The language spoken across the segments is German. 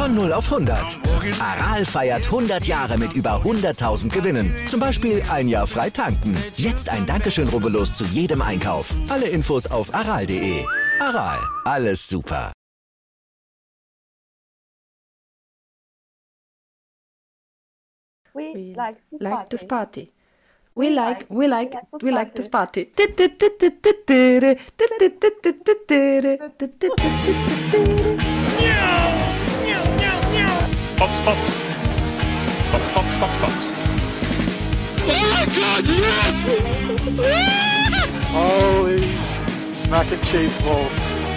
Von 0 auf 100. Aral feiert 100 Jahre mit über 100.000 Gewinnen. Zum Beispiel ein Jahr frei tanken. Jetzt ein Dankeschön, rubbellos zu jedem Einkauf. Alle Infos auf aral.de. Aral, alles super. We like this party. We like this party. Box, Box. Box, Box, Box, Box. Oh God, yes! Holy mac and cheese balls.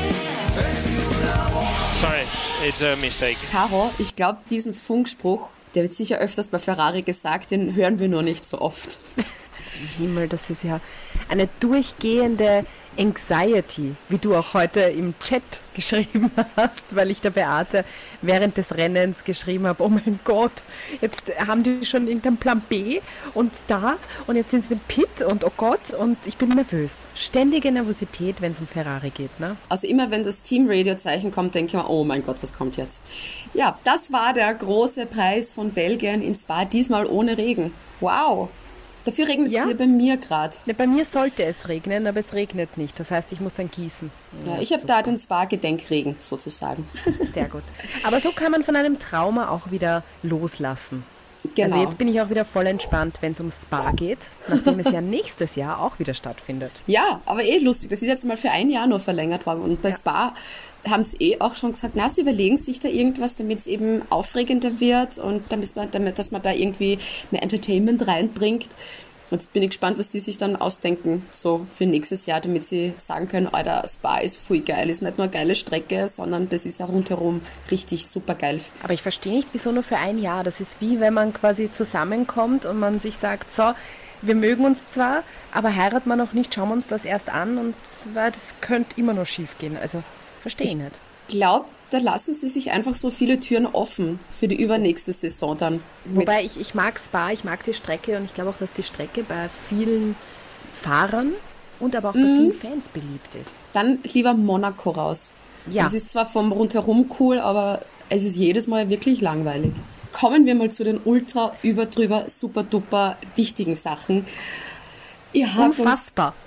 Sorry, it's a mistake. Caro, ich glaube, diesen Funkspruch, der wird sicher öfters bei Ferrari gesagt, den hören wir nur nicht so oft. Himmel, das ist ja eine durchgehende Anxiety, wie du auch heute im Chat geschrieben hast, weil ich der Beate während des Rennens geschrieben habe, oh mein Gott, jetzt haben die schon irgendeinen Plan B und jetzt sind sie im Pit und oh Gott, und ich bin nervös. Ständige Nervosität, wenn es um Ferrari geht, ne? Also immer wenn das Team-Radio-Zeichen kommt, denke ich mir, oh mein Gott, was kommt jetzt? Ja, das war der große Preis von Belgien in Spa, diesmal ohne Regen. Wow! Dafür regnet es hier bei mir gerade. Ja, bei mir sollte es regnen, aber es regnet nicht. Das heißt, ich muss dann gießen. Ja, ich habe da den Spa-Gedenkregen sozusagen. Sehr gut. Aber so kann man von einem Trauma auch wieder loslassen. Genau. Also jetzt bin ich auch wieder voll entspannt, wenn es um Spa geht, nachdem es ja nächstes Jahr auch wieder stattfindet. Ja, aber lustig. Das ist jetzt mal für ein Jahr nur verlängert worden. Und bei Spa haben sie auch schon gesagt, sie überlegen sich da irgendwas, damit es eben aufregender wird und dass man da irgendwie mehr Entertainment reinbringt. Und jetzt bin ich gespannt, was die sich dann ausdenken, so für nächstes Jahr, damit sie sagen können, Alter, Spa ist voll geil, ist nicht nur eine geile Strecke, sondern das ist auch rundherum richtig super geil. Aber ich verstehe nicht, wieso nur für ein Jahr. Das ist wie, wenn man quasi zusammenkommt und man sich sagt, so, wir mögen uns zwar, aber heiraten wir noch nicht, schauen wir uns das erst an und das könnte immer noch schief gehen. Also verstehe ich nicht. Ich glaube, da lassen sie sich einfach so viele Türen offen für die übernächste Saison dann. Wobei ich mag Spa, ich mag die Strecke und ich glaube auch, dass die Strecke bei vielen Fahrern und aber auch bei vielen Fans beliebt ist. Dann lieber Monaco raus. Ja. Das ist zwar vom Rundherum cool, aber es ist jedes Mal wirklich langweilig. Kommen wir mal zu den ultra, überdrüber, super duper wichtigen Sachen. Unfassbar.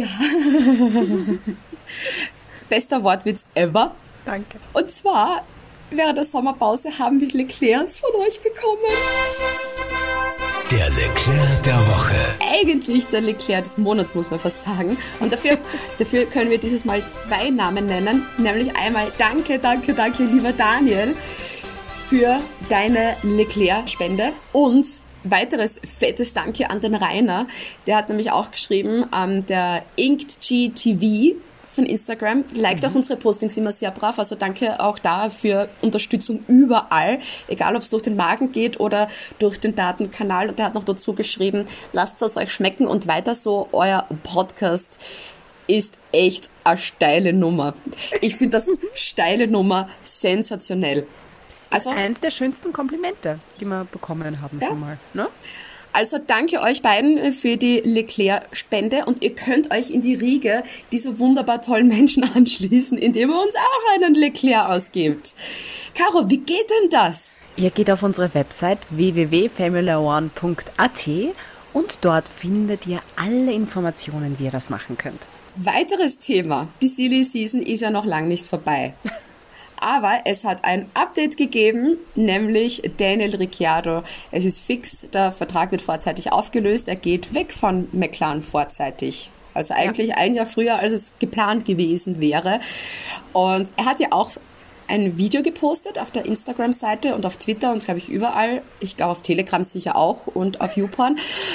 Bester Wortwitz ever. Danke. Und zwar, während der Sommerpause haben wir Leclercs von euch bekommen. Der Leclerc der Woche. Eigentlich der Leclerc des Monats, muss man fast sagen. Und dafür können wir dieses Mal 2 Namen nennen. Nämlich einmal danke, lieber Daniel, für deine Leclerc-Spende. Und weiteres fettes Danke an den Rainer. Der hat nämlich auch geschrieben, der Inked GTV von Instagram, liked auch unsere Postings immer sehr brav, also danke auch da für Unterstützung überall, egal ob es durch den Magen geht oder durch den Datenkanal. Und der hat noch dazu geschrieben, lasst es euch schmecken und weiter so, euer Podcast ist echt eine steile Nummer. Ich finde das steile Nummer sensationell. Also eins der schönsten Komplimente, die wir bekommen haben schon mal, ne? Also danke euch beiden für die Leclerc-Spende und ihr könnt euch in die Riege dieser wunderbar tollen Menschen anschließen, indem ihr uns auch einen Leclerc ausgibt. Caro, wie geht denn das? Ihr geht auf unsere Website www.formula1.at und dort findet ihr alle Informationen, wie ihr das machen könnt. Weiteres Thema. Die Silly Season ist ja noch lang nicht vorbei. Aber es hat ein Update gegeben, nämlich Daniel Ricciardo. Es ist fix, der Vertrag wird vorzeitig aufgelöst. Er geht weg von McLaren vorzeitig. Also eigentlich ein Jahr früher, als es geplant gewesen wäre. Und er hat ja auch ein Video gepostet auf der Instagram-Seite und auf Twitter und glaube ich überall. Ich glaube auf Telegram sicher auch und auf YouPorn.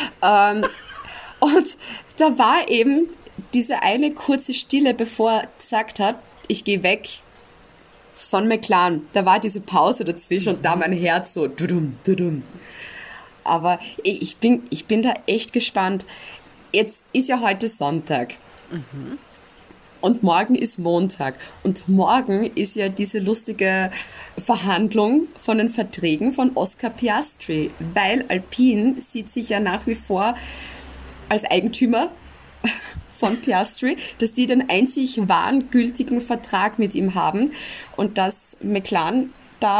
Und da war eben diese eine kurze Stille, bevor er gesagt hat, ich gehe weg von McLaren. Da war diese Pause dazwischen und da mein Herz so dudum, dudum. Aber ich bin da echt gespannt. Jetzt ist ja heute Sonntag. Und morgen ist Montag. Und morgen ist ja diese lustige Verhandlung von den Verträgen von Oscar Piastri. Weil Alpine sieht sich ja nach wie vor als Eigentümer von Piastri, dass die den einzig wahren gültigen Vertrag mit ihm haben und dass McLaren da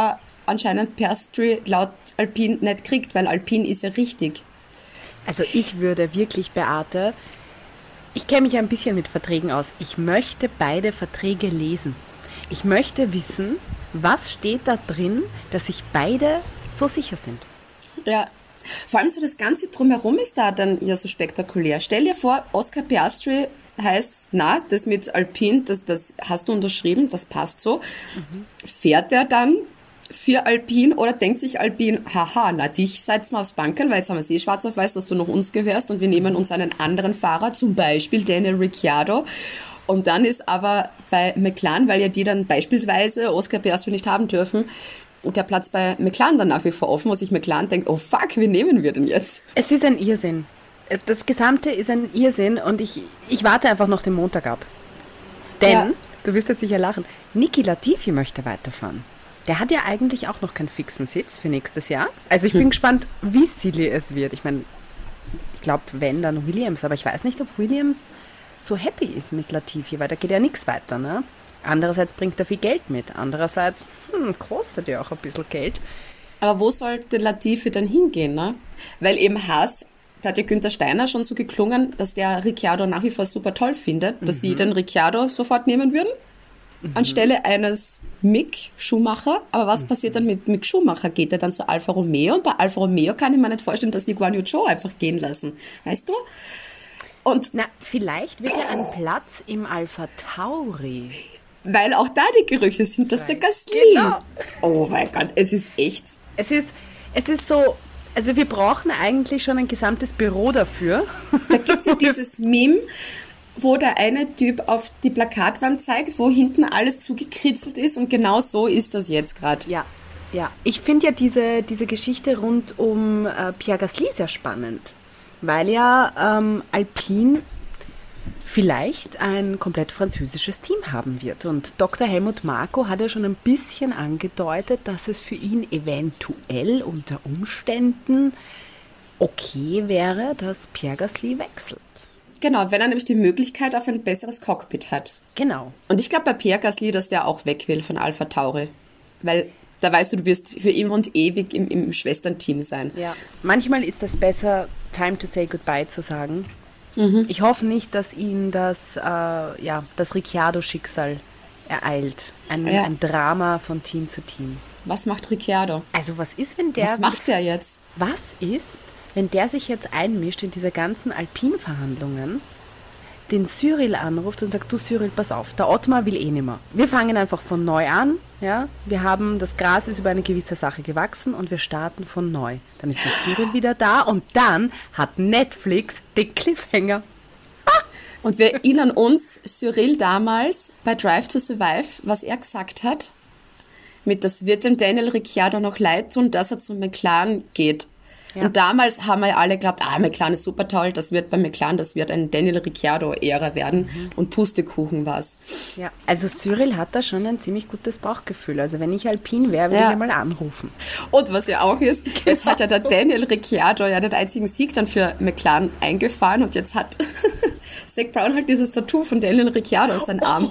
anscheinend Piastri laut Alpine nicht kriegt, weil Alpine ist ja richtig. Also ich würde wirklich, Beate, ich kenne mich ein bisschen mit Verträgen aus. Ich möchte beide Verträge lesen. Ich möchte wissen, was steht da drin, dass sich beide so sicher sind. Ja, vor allem so das Ganze drumherum ist da dann ja so spektakulär. Stell dir vor, Oscar Piastri heißt, na, das mit Alpine, das hast du unterschrieben, das passt so. Fährt er dann für Alpine oder denkt sich Alpine, haha, na dich seid's mal aufs Bankerl, weil jetzt haben wir es schwarz auf weiß, dass du noch uns gehörst und wir nehmen uns einen anderen Fahrer, zum Beispiel Daniel Ricciardo. Und dann ist aber bei McLaren, weil ja die dann beispielsweise Oscar Piastri nicht haben dürfen, der Platz bei McLaren dann nach wie vor offen, wo sich McLaren denkt, oh fuck, wie nehmen wir denn jetzt? Es ist ein Irrsinn. Das Gesamte ist ein Irrsinn und ich warte einfach noch den Montag ab. Denn, du wirst jetzt sicher lachen, Niki Latifi möchte weiterfahren. Der hat ja eigentlich auch noch keinen fixen Sitz für nächstes Jahr. Also ich bin gespannt, wie silly es wird. Ich meine, ich glaube, wenn, dann Williams. Aber ich weiß nicht, ob Williams so happy ist mit Latifi, weil da geht ja nichts weiter, ne? Andererseits bringt er viel Geld mit. Andererseits kostet ja auch ein bisschen Geld. Aber wo sollte Latifi dann hingehen, ne? Weil eben Haas, da hat ja Günther Steiner schon so geklungen, dass der Ricciardo nach wie vor super toll findet, dass die den Ricciardo sofort nehmen würden, anstelle eines Mick Schumacher. Aber was passiert dann mit Mick Schumacher? Geht er dann zu Alfa Romeo? Und bei Alfa Romeo kann ich mir nicht vorstellen, dass die Guan Yu Zhou einfach gehen lassen. Weißt du? Und na, vielleicht wird er einen Platz im Alpha Tauri. Weil auch da die Gerüchte sind, dass der Gasly. Genau. Oh mein Gott, es ist echt. Es ist so, also wir brauchen eigentlich schon ein gesamtes Büro dafür. Da gibt es ja dieses Meme, wo der eine Typ auf die Plakatwand zeigt, wo hinten alles zugekritzelt ist und genau so ist das jetzt gerade. Ja. Ich finde ja diese Geschichte rund um Pierre Gasly sehr spannend, weil ja Alpine vielleicht ein komplett französisches Team haben wird. Und Dr. Helmut Marko hat ja schon ein bisschen angedeutet, dass es für ihn eventuell unter Umständen okay wäre, dass Pierre Gasly wechselt. Genau, wenn er nämlich die Möglichkeit auf ein besseres Cockpit hat. Genau. Und ich glaube bei Pierre Gasly, dass der auch weg will von Alpha Tauri. Weil da weißt du, du wirst für immer und ewig im Schwesternteam sein. Ja, manchmal ist es besser, time to say goodbye zu sagen. Ich hoffe nicht, dass ihn das Ricciardo-Schicksal ereilt. Ein Drama von Team zu Team. Was macht Ricciardo? Also was ist, wenn der... Was macht der jetzt? Was ist, wenn der sich jetzt einmischt in diese ganzen Alpin-Verhandlungen, den Cyril anruft und sagt, du Cyril, pass auf, der Ottmar will eh nimmer. Wir fangen einfach von neu an, ja. Das Gras ist über eine gewisse Sache gewachsen und wir starten von neu. Dann ist der Cyril wieder da und dann hat Netflix den Cliffhanger. Und wir erinnern uns, Cyril damals bei Drive to Survive, was er gesagt hat, das wird dem Daniel Ricciardo noch leid tun, dass er zum McLaren geht. Ja. Und damals haben wir ja alle geglaubt, McLaren ist super toll, das wird bei McLaren, das wird ein Daniel Ricciardo-Ära werden. Und Pustekuchen war's. Ja, also Cyril hat da schon ein ziemlich gutes Bauchgefühl. Also wenn ich Alpin wäre, würde ich ihn mal anrufen. Und was ja auch ist, jetzt hat ja der Daniel Ricciardo ja den einzigen Sieg dann für McLaren eingefahren und jetzt hat Zak Brown halt dieses Tattoo von Daniel Ricciardo auf seinem Arm.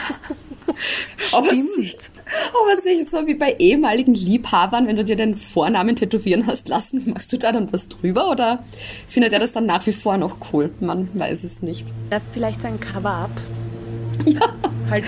Aber sich so wie bei ehemaligen Liebhabern, wenn du dir den Vornamen tätowieren hast lassen, machst du da dann was drüber oder findet er das dann nach wie vor noch cool? Man weiß es nicht. Ja, vielleicht ein Cover-Up. Ja. Halt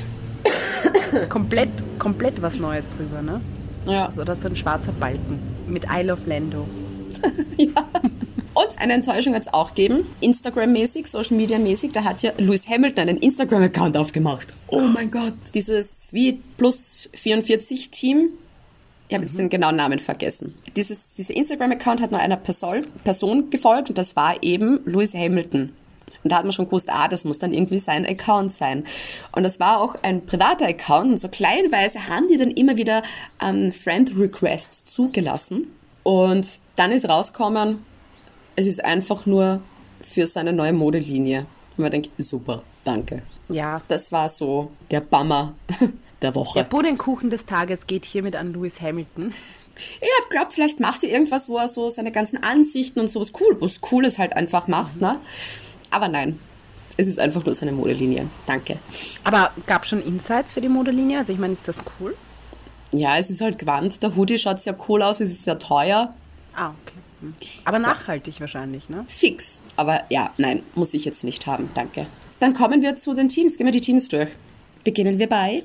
komplett was Neues drüber, ne? Ja. Also, oder so ein schwarzer Balken mit I Love Lando. Ja. Und eine Enttäuschung hat es auch gegeben, Instagram-mäßig, Social-Media-mäßig, da hat ja Lewis Hamilton einen Instagram-Account aufgemacht. Oh mein Gott. Dieses wie plus 44-Team, ich habe jetzt den genauen Namen vergessen. Dieser Instagram-Account hat nur einer Person gefolgt und das war eben Lewis Hamilton. Und da hat man schon gewusst, das muss dann irgendwie sein Account sein. Und das war auch ein privater Account und so kleinweise haben die dann immer wieder Friend-Requests zugelassen. Und dann ist rausgekommen, es ist einfach nur für seine neue Modelinie. Und man denkt, super, danke. Ja. Das war so der Bummer der Woche. Der Puddingkuchen des Tages geht hiermit an Lewis Hamilton. Ich hab geglaubt, vielleicht macht er irgendwas, wo er so seine ganzen Ansichten und sowas was Cooles halt einfach macht, ne? Aber nein, es ist einfach nur seine Modelinie. Danke. Aber gab schon Insights für die Modelinie? Also ich meine, ist das cool? Ja, es ist halt Gewand. Der Hoodie schaut sehr cool aus, es ist sehr teuer. Ah, okay. Aber nachhaltig wahrscheinlich, ne? Fix. Aber ja, nein, muss ich jetzt nicht haben, danke. Dann kommen wir zu den Teams. Gehen wir die Teams durch. Beginnen wir bei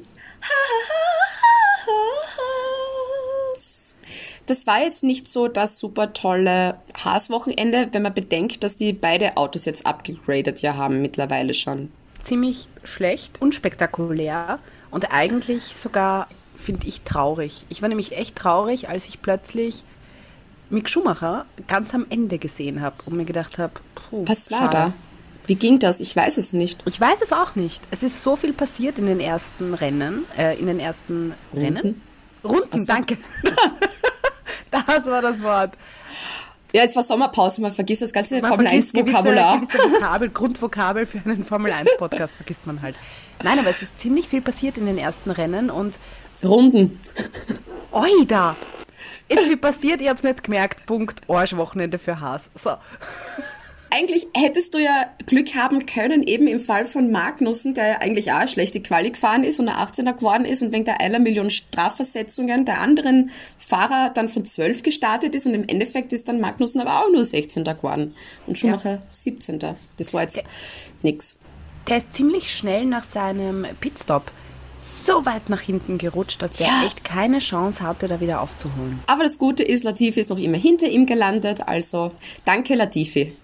Haas. Das war jetzt nicht so das super tolle Haas-Wochenende, wenn man bedenkt, dass die beide Autos jetzt abgegradet ja haben mittlerweile schon. Ziemlich schlecht, unspektakulär und eigentlich sogar, finde ich, traurig. Ich war nämlich echt traurig, als ich plötzlich Mick Schumacher ganz am Ende gesehen habe und mir gedacht habe, Was war schade. da? Wie ging das? Ich weiß es nicht. Ich weiß es auch nicht. Es ist so viel passiert in den ersten Rennen, Runden, So. danke. Das war das Wort. Ja, es war Sommerpause, man vergisst das ganze Man Formel vergisst 1 Vokabular. gewisse Grundvokabel für einen Formel 1 Podcast vergisst man halt. Nein, aber es ist ziemlich viel passiert in den ersten Rennen und Runden. oida! Ist viel passiert, ich hab's nicht gemerkt. Punkt. Arschwochenende für Haas. So. Eigentlich hättest du ja Glück haben können, eben im Fall von Magnussen, der ja eigentlich auch eine schlechte Quali gefahren ist und ein 18er geworden ist und wegen der 1 Million Strafversetzungen der anderen Fahrer dann von 12 gestartet ist und im Endeffekt ist dann Magnussen aber auch nur 16. geworden und Schumacher 17. Das war jetzt nix. Der ist ziemlich schnell nach seinem Pitstop so weit nach hinten gerutscht, dass der Ja. echt keine Chance hatte, da wieder aufzuholen. Aber das Gute ist, Latifi ist noch immer hinter ihm gelandet, also danke Latifi.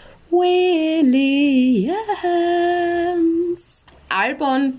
Williams. Albon,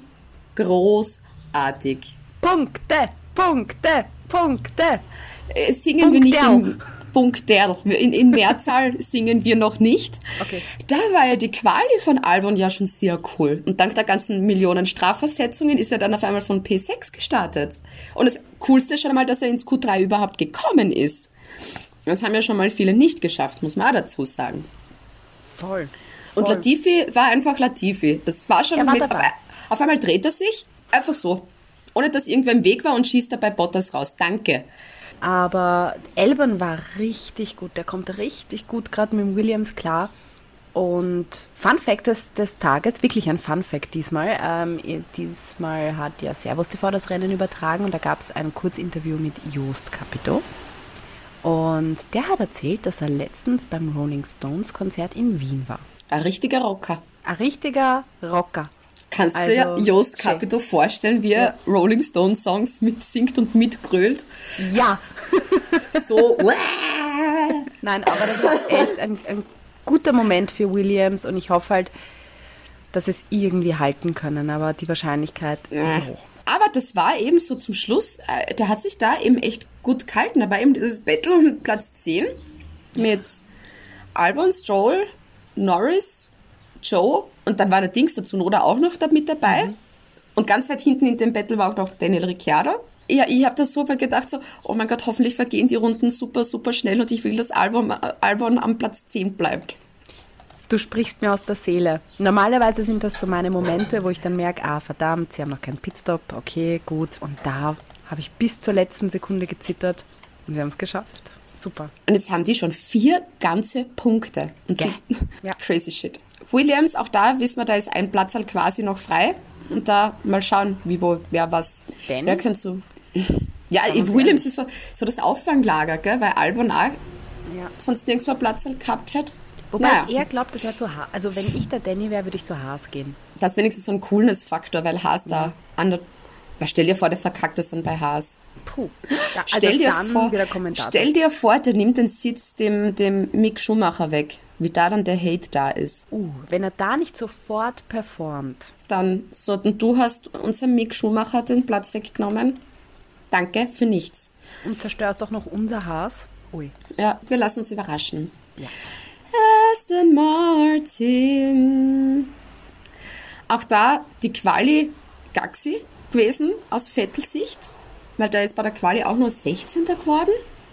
großartig. Punkte, Punkte, Punkte. Singen wir nicht Punkterl. Punkterl. In Mehrzahl singen wir noch nicht. Okay. Da war ja die Quali von Albon ja schon sehr cool. Und dank der ganzen Millionen Strafversetzungen ist er dann auf einmal von P6 gestartet. Und das Coolste ist schon einmal, dass er ins Q3 überhaupt gekommen ist. Das haben ja schon mal viele nicht geschafft, muss man auch dazu sagen. Voll. Und Voll. Latifi war einfach Latifi. Das war schon Er war mit, dabei. auf einmal dreht er sich, einfach so. Ohne dass irgendwer im Weg war und schießt dabei Bottas raus. Danke. Aber Albon war richtig gut. Der kommt richtig gut gerade mit dem Williams klar. Und Fun Fact des Tages, wirklich ein Fun Fact diesmal. Diesmal hat ja Servus TV das Rennen übertragen und da gab es ein Kurzinterview mit Jost Capito. Und der hat erzählt, dass er letztens beim Rolling Stones Konzert in Wien war. Ein richtiger Rocker. Ein richtiger Rocker. Kannst Also, du dir Jost schön. Capito vorstellen, wie er Rolling Stone Songs mitsingt und mitgrölt? Ja, So, nein, aber das war echt ein guter Moment für Williams und ich hoffe halt, dass es irgendwie halten können, aber die Wahrscheinlichkeit ist hoch. Aber das war eben so zum Schluss, der hat sich da eben echt gut gehalten. Da war eben dieses Battle um Platz 10 mit Albon, Stroll, Norris, Joe und dann war der Dings dazu oder auch noch da mit dabei. Und ganz weit hinten in dem Battle war auch noch Daniel Ricciardo. Ja, ich habe da super gedacht, so, oh mein Gott, hoffentlich vergehen die Runden super, super schnell und ich will, dass Albon am Platz 10 bleibt. Du sprichst mir aus der Seele. Normalerweise sind das so meine Momente, wo ich dann merke, verdammt, sie haben noch keinen Pitstop, okay, gut. Und da habe ich bis zur letzten Sekunde gezittert und sie haben es geschafft. Super. Und jetzt haben die schon 4 ganze Punkte. Und Ja. sie, Ja. crazy shit. Williams, auch da wissen wir, da ist ein Platz halt quasi noch frei. Und da mal schauen, wer was. Denn? Wer könnte so. Ja, Williams ist so das Auffanglager, gell? Weil Albon auch Ja. sonst nirgends mehr Platz halt gehabt hätte. Wobei Naja. ich eher glaube, das wäre zu Haas. Also wenn ich der Danny wäre, würde ich zu Haas gehen. Das ist wenigstens so ein Coolness-Faktor, weil Haas da anders. Stell dir vor, der verkackt das dann bei Haas. Puh. Ja, Stell dir vor, wieder Kommentator. stell dir vor, der nimmt den Sitz dem Mick Schumacher weg. Wie da dann der Hate da ist. Wenn er da nicht sofort performt. Dann so, und du hast unserem Mick Schumacher den Platz weggenommen. Danke für nichts. Und zerstörst doch noch unser Haas. Ui. Ja, wir lassen uns überraschen. Ja. Aston Martin. Auch da die Quali Gaxi gewesen aus Vettels Sicht, weil der ist bei der Quali auch nur 16. geworden.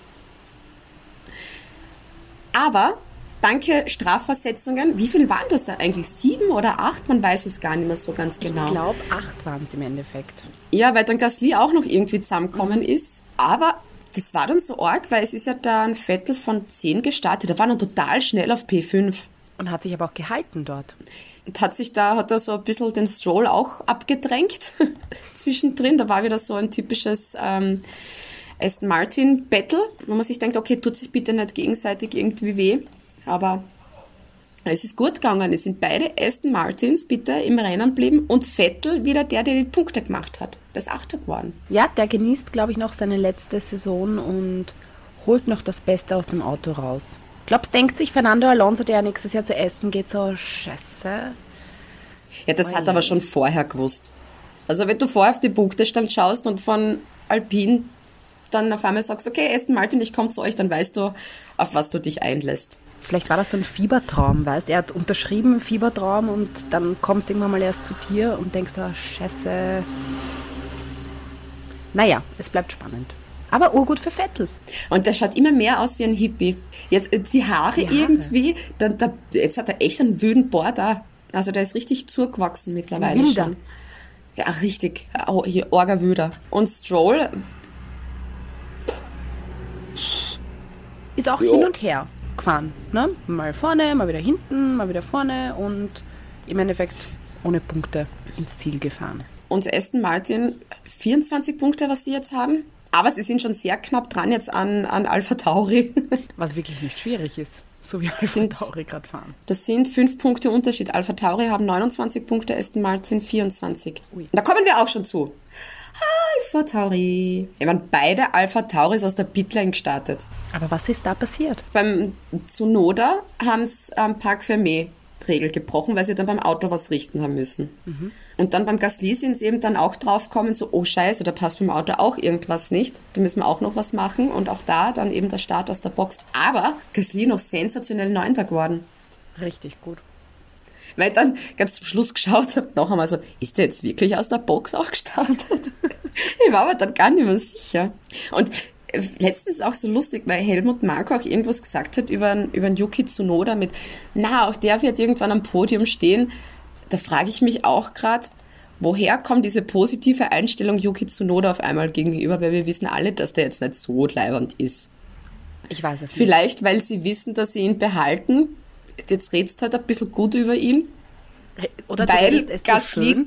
Aber danke Strafversetzungen, wie viel waren das da eigentlich? 7 oder 8? Man weiß es gar nicht mehr so ganz genau. Ich glaube, 8 waren es im Endeffekt. Ja, weil dann Gasly auch noch irgendwie zusammengekommen ist. Aber das war dann so arg, weil es ist ja da ein Vettel von 10 gestartet. Der war dann total schnell auf P5. Und hat sich aber auch gehalten dort. Und hat er so ein bisschen den Stroll auch abgedrängt zwischendrin. Da war wieder so ein typisches Aston Martin Battle, wo man sich denkt, okay, tut sich bitte nicht gegenseitig irgendwie weh. Aber es ist gut gegangen. Es sind beide Aston Martins bitte im Rennen geblieben und Vettel wieder der die Punkte gemacht hat. Der ist Achter geworden. Ja, der genießt, glaube ich, noch seine letzte Saison und holt noch das Beste aus dem Auto raus. Glaubst, denkt sich Fernando Alonso, der nächstes Jahr zu Aston geht, so scheiße? Ja, das hat er aber schon vorher gewusst. Also wenn du vorher auf die Punktestand schaust und von Alpine dann auf einmal sagst, okay, Aston Martin, ich komme zu euch, dann weißt du, auf was du dich einlässt. Vielleicht war das so ein Fiebertraum, weißt du? Er hat unterschrieben, Fiebertraum, und dann kommst du irgendwann mal erst zu dir und denkst, oh, scheiße. Naja, es bleibt spannend. Aber urgut für Vettel. Und der schaut immer mehr aus wie ein Hippie. Jetzt die Haare irgendwie, jetzt hat er echt einen wilden Bart da. Also der ist richtig zugewachsen mittlerweile schon. Ja, richtig. Orga-Wüder. Und Stroll ist auch hin und her gefahren. Ne? Mal vorne, mal wieder hinten, mal wieder vorne und im Endeffekt ohne Punkte ins Ziel gefahren. Und Aston Martin, 24 Punkte, was die jetzt haben. Aber sie sind schon sehr knapp dran jetzt an Alpha Tauri. Was wirklich nicht schwierig ist, so wie Alpha Tauri gerade fahren. Das sind 5 Punkte Unterschied. Alpha Tauri haben 29 Punkte, Aston Martin 24. Ui. Da kommen wir auch schon zu. Alpha Tauri. Ich meine, beide Alpha Tauris aus der Pitlane gestartet. Aber was ist da passiert? Beim Tsunoda haben sie Parc Fermé-Regel gebrochen, weil sie dann beim Auto was richten haben müssen. Mhm. Und dann beim Gasly sind sie eben dann auch draufgekommen, so, oh Scheiße, da passt beim Auto auch irgendwas nicht. Da müssen wir auch noch was machen. Und auch da dann eben der Start aus der Box. Aber Gasly noch sensationell 9. geworden. Richtig gut. Weil ich dann ganz zum Schluss geschaut habe, noch einmal so, ist der jetzt wirklich aus der Box auch gestartet? Ich war aber dann gar nicht mehr sicher. Und letztens auch so lustig, weil Helmut Marko auch irgendwas gesagt hat über einen Yuki Tsunoda mit, auch der wird irgendwann am Podium stehen. Da frage ich mich auch gerade, woher kommt diese positive Einstellung Yuki Tsunoda auf einmal gegenüber, weil wir wissen alle, dass der jetzt nicht so leibernd ist. Ich weiß es nicht. Vielleicht, weil sie wissen, dass sie ihn behalten. Jetzt redest du halt ein bisschen gut über ihn. Oder weil Gasly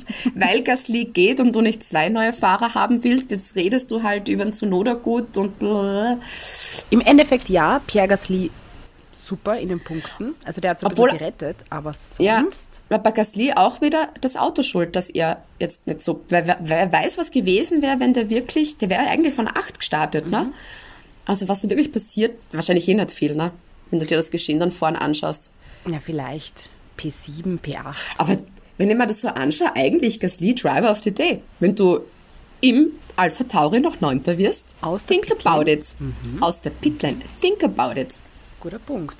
geht und du nicht 2 neue Fahrer haben willst. Jetzt redest du halt über den Tsunoda gut und blablabla. Im Endeffekt ja, Pierre Gasly super in den Punkten. Also der hat so ein bisschen gerettet, aber sonst... Ja, aber bei Gasly auch wieder das Auto schuld, dass er jetzt nicht so... Wer weiß, was gewesen wäre, wenn der wäre eigentlich von 8 gestartet, ne? Also was da wirklich passiert, wahrscheinlich nicht viel, ne? Wenn du dir das Geschehen dann vorne anschaust. Ja, vielleicht P7, P8. Aber wenn ich mir das so anschaue, eigentlich Gasly Driver of the Day. Wenn du im Alpha Tauri noch 9. wirst, think about it. Aus der Pitlane, think about it. Guter Punkt.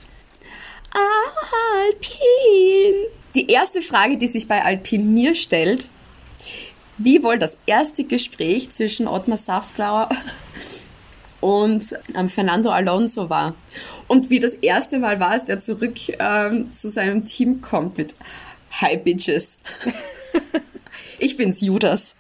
Alpine. Die erste Frage, die sich bei Alpine mir stellt, wie wohl das erste Gespräch zwischen Ottmar Safnauer und Fernando Alonso war. Und wie das erste Mal war, als der zurück zu seinem Team kommt mit Hi Bitches. Ich bin's, Judas.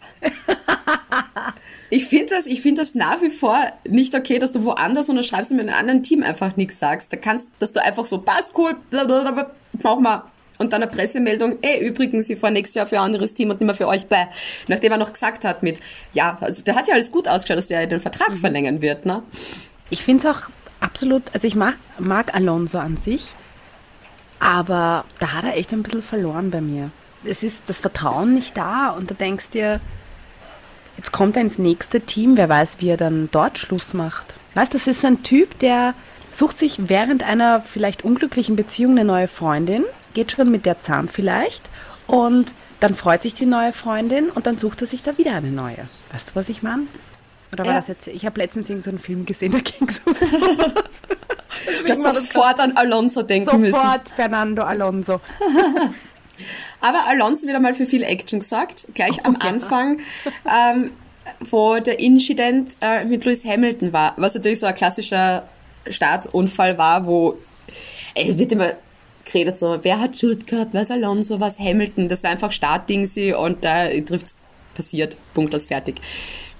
Ich finde das nach wie vor nicht okay, dass du woanders unterschreibst und mit einem anderen Team einfach nichts sagst. Dass du einfach so, passt cool, blablabla, mach mal. Und dann eine Pressemeldung, übrigens, ich fahre nächstes Jahr für ein anderes Team und nicht mehr für euch, bäh. Nachdem er noch gesagt hat also der hat ja alles gut ausgeschaut, dass der den Vertrag verlängern wird, ne? Ich finde es auch absolut, also ich mag Alonso an sich, aber da hat er echt ein bisschen verloren bei mir. Es ist das Vertrauen nicht da und du denkst dir, jetzt kommt er ins nächste Team, wer weiß, wie er dann dort Schluss macht. Weißt du, das ist ein Typ, der sucht sich während einer vielleicht unglücklichen Beziehung eine neue Freundin, geht schon mit der zusammen vielleicht und dann freut sich die neue Freundin und dann sucht er sich da wieder eine neue. Weißt du, was ich meine? Oder war das jetzt, ich habe letztens so einen Film gesehen, da ging es um sowas. Du hast sofort an Alonso denken müssen. Sofort Fernando Alonso. Aber Alonso wieder mal für viel Action gesorgt. Gleich am Anfang, wo der Incident mit Lewis Hamilton war, was natürlich so ein klassischer Startunfall war, wo wird immer geredet so, wer hat Schuld gehabt, was Alonso, was Hamilton, das war einfach Startding und da trifft's passiert, Punkt, aus fertig.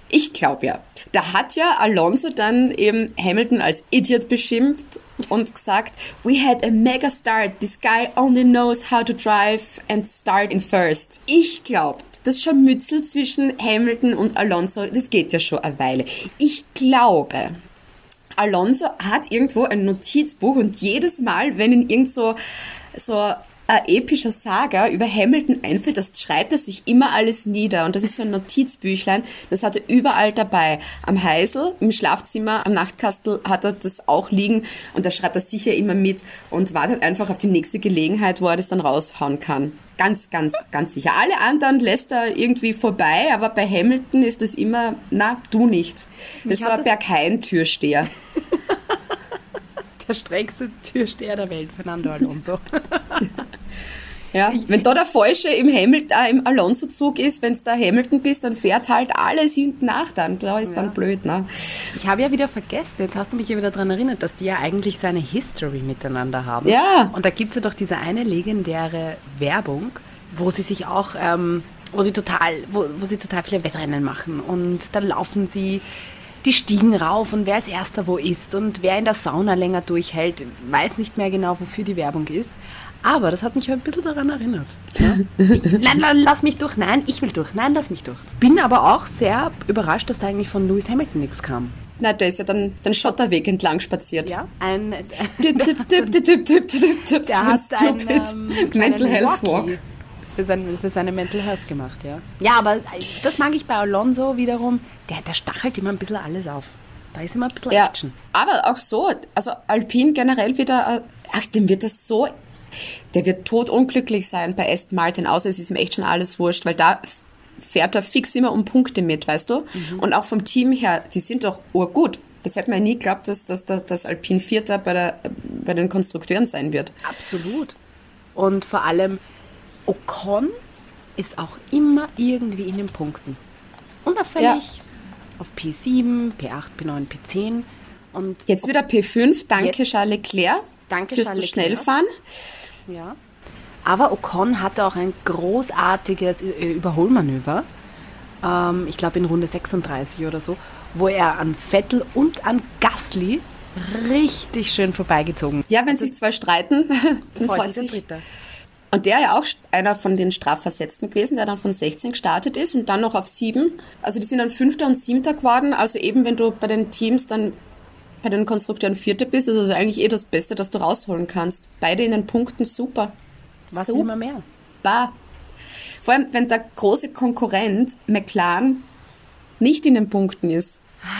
Ich glaube ja. Da hat ja Alonso dann eben Hamilton als Idiot beschimpft und gesagt, we had a mega start. This guy only knows how to drive and start in first. Ich glaube, das Scharmützel zwischen Hamilton und Alonso, das geht ja schon eine Weile. Ich glaube, Alonso hat irgendwo ein Notizbuch und jedes Mal, wenn ihn irgend so ein epischer Saga über Hamilton einfällt, das schreibt er sich immer alles nieder. Und das ist so ein Notizbüchlein, das hat er überall dabei. Am Heisel, im Schlafzimmer, am Nachtkastel hat er das auch liegen und da schreibt er sicher immer mit und wartet einfach auf die nächste Gelegenheit, wo er das dann raushauen kann. Ganz, ganz, ganz sicher. Alle anderen lässt er irgendwie vorbei, aber bei Hamilton ist das immer, na, du nicht. Das war Berghain-Türsteher. Der strängste Türsteher der Welt, Fernando Alonso. Ja, wenn da der Falsche im Alonso-Zug ist, wenn es der Hamilton bist, dann fährt halt alles hinten nach dann. Da ist dann blöd, ne? Ich habe ja wieder vergessen, jetzt hast du mich ja wieder daran erinnert, dass die ja eigentlich so eine History miteinander haben. Ja. Und da gibt es ja doch diese eine legendäre Werbung, wo sie sich auch, wo sie total viele Wettrennen machen. Und dann laufen sie die Stiegen rauf und wer als Erster wo ist und wer in der Sauna länger durchhält, weiß nicht mehr genau, wofür die Werbung ist. Aber das hat mich ein bisschen daran erinnert. Ja? Nein, lass mich durch. Nein, ich will durch. Nein, lass mich durch. Bin aber auch sehr überrascht, dass da eigentlich von Lewis Hamilton nichts kam. Na, der ist ja dann den Schotterweg entlang spaziert. Ja, der hat einen Mental Health Walk. Für seine Mental Health gemacht, ja. Ja, aber das mag ich bei Alonso wiederum. Der stachelt immer ein bisschen alles auf. Da ist immer ein bisschen Action. Aber auch so, also Alpine generell wieder, dem wird das so, der wird totunglücklich sein bei Aston Martin, außer es ist ihm echt schon alles wurscht, weil da fährt er fix immer um Punkte mit, weißt du? Mhm. Und auch vom Team her, die sind doch urgut. Das hätte man ja nie geglaubt, dass Alpine Vierter bei den Konstrukteuren sein wird. Absolut. Und vor allem Ocon ist auch immer irgendwie in den Punkten. Unauffällig auf P7, P8, P9, P10. Und jetzt wieder P5. Danke, Charles Leclerc. Danke, fürs zu schnell fahren. Ja. Aber Ocon hatte auch ein großartiges Überholmanöver. Ich glaube in Runde 36 oder so, wo er an Vettel und an Gasly richtig schön vorbeigezogen. Ja, wenn sich zwei streiten, dann freut sich der Dritte. Und der ja auch einer von den Strafversetzten gewesen, der dann von 16 gestartet ist und dann noch auf 7. Also die sind dann 5. und 7. geworden. Also eben, wenn du bei den Teams dann bei den Konstrukteuren 4. bist, ist das eigentlich das Beste, das du rausholen kannst. Beide in den Punkten super. Was will man mehr? Vor allem, wenn der große Konkurrent McLaren nicht in den Punkten ist.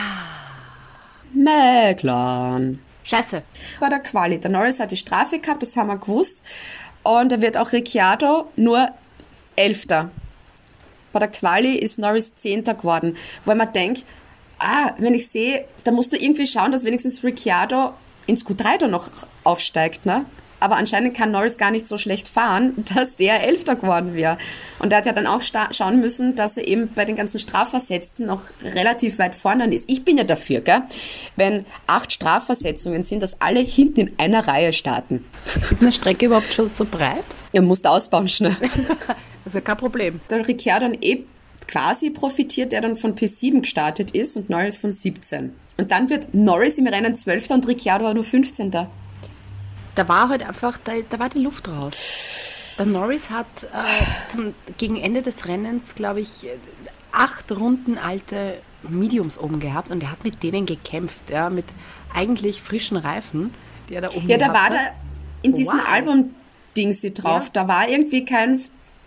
McLaren. Scheiße. Bei der Quali. Der Norris hat die Strafe gehabt, das haben wir gewusst. Und da wird auch Ricciardo nur 11. Bei der Quali ist Norris 10. geworden. Weil man denkt, wenn ich sehe, da musst du irgendwie schauen, dass wenigstens Ricciardo ins Q3 da noch aufsteigt, ne? Aber anscheinend kann Norris gar nicht so schlecht fahren, dass der 11. geworden wäre. Und er hat ja dann auch schauen müssen, dass er eben bei den ganzen Strafversetzten noch relativ weit vorne ist. Ich bin ja dafür, gell? Wenn 8 Strafversetzungen sind, dass alle hinten in einer Reihe starten. Ist eine Strecke überhaupt schon so breit? Ihr musst ausbauen schnell. Das ist ja kein Problem. Der Ricciardo dann quasi profitiert, der dann von P7 gestartet ist und Norris von 17. Und dann wird Norris im Rennen 12. und Ricciardo nur 15. Da war halt einfach, da war die Luft raus. Der Norris hat gegen Ende des Rennens, glaube ich, 8 Runden alte Mediums oben gehabt und er hat mit denen gekämpft, ja, mit eigentlich frischen Reifen, die er da oben da war da in diesem Album-Dingsi drauf, da war irgendwie kein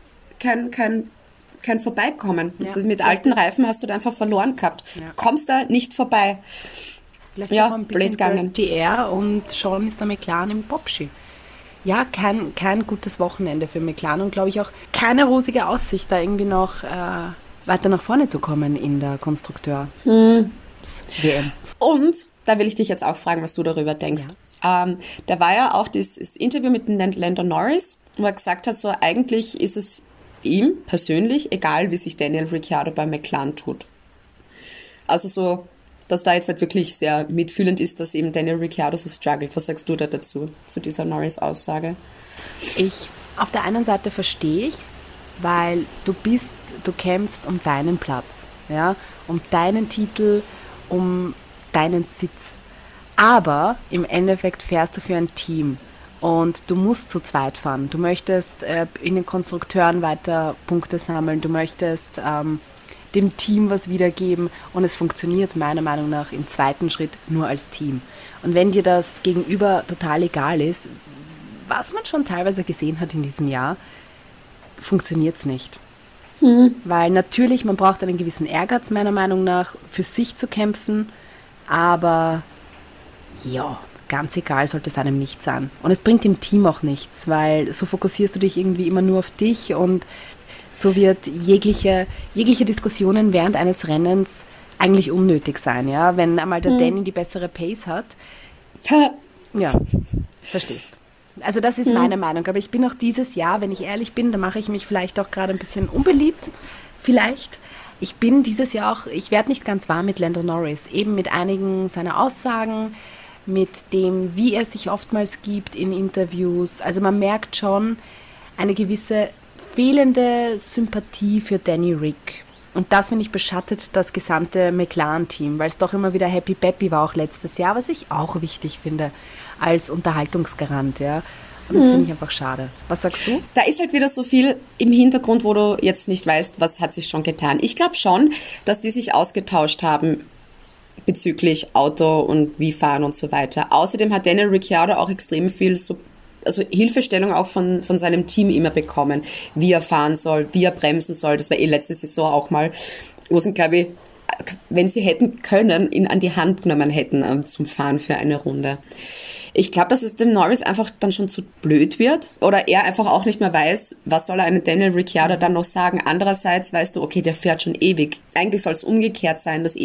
Vorbeikommen. Ja, mit alten Reifen hast du da einfach verloren gehabt. Ja. Kommst da nicht vorbei. Vielleicht auch ein bisschen Dirty Air und schon ist der McLaren im Popski. Ja, kein gutes Wochenende für McLaren und glaube ich auch keine rosige Aussicht, da irgendwie noch weiter nach vorne zu kommen in der Konstrukteur-WM. Und da will ich dich jetzt auch fragen, was du darüber denkst. Ja. Da war ja auch das Interview mit Lando Norris, wo er gesagt hat, so eigentlich ist es ihm persönlich egal, wie sich Daniel Ricciardo bei McLaren tut. Also so, dass da jetzt halt wirklich sehr mitfühlend ist, dass eben Daniel Ricciardo so struggelt. Was sagst du da dazu, zu dieser Norris-Aussage? Auf der einen Seite verstehe ich's, weil du kämpfst um deinen Platz. ja, um deinen Titel, um deinen Sitz. Aber im Endeffekt fährst du für ein Team und du musst zu zweit fahren. Du möchtest in den Konstrukteuren weiter Punkte sammeln, du möchtest dem Team was wiedergeben und es funktioniert meiner Meinung nach im zweiten Schritt nur als Team. Und wenn dir das gegenüber total egal ist, was man schon teilweise gesehen hat in diesem Jahr, funktioniert es nicht. Weil natürlich, man braucht einen gewissen Ehrgeiz meiner Meinung nach, für sich zu kämpfen, aber ja, ganz egal sollte es einem nicht sein. Und es bringt dem Team auch nichts, weil so fokussierst du dich irgendwie immer nur auf dich und so wird jegliche Diskussionen während eines Rennens eigentlich unnötig sein, ja. Wenn einmal der Danny die bessere Pace hat, ja, verstehst. Also das ist meine Meinung, aber ich bin auch dieses Jahr, wenn ich ehrlich bin, da mache ich mich vielleicht auch gerade ein bisschen unbeliebt, vielleicht. Ich bin dieses Jahr auch, ich werde nicht ganz warm mit Lando Norris, eben mit einigen seiner Aussagen, mit dem, wie er sich oftmals gibt in Interviews. Also man merkt schon eine gewisse fehlende Sympathie für Danny Rick. Und das, finde ich, beschattet das gesamte McLaren-Team, weil es doch immer wieder Happy Peppy war, auch letztes Jahr, was ich auch wichtig finde als Unterhaltungsgarant, ja. Und das finde ich einfach schade. Was sagst du? Da ist halt wieder so viel im Hintergrund, wo du jetzt nicht weißt, was hat sich schon getan. Ich glaube schon, dass die sich ausgetauscht haben bezüglich Auto und wie fahren und so weiter. Außerdem hat Daniel Ricciardo auch extrem viel Hilfestellung auch von seinem Team immer bekommen, wie er fahren soll, wie er bremsen soll. Das war letzte Saison auch mal, wo sie, glaube ich, wenn sie hätten können, ihn an die Hand genommen hätten zum Fahren für eine Runde. Ich glaube, dass es dem Norris einfach dann schon zu blöd wird oder er einfach auch nicht mehr weiß, was soll er einem Daniel Ricciardo dann noch sagen. Andererseits weißt du, okay, der fährt schon ewig. Eigentlich soll es umgekehrt sein, dass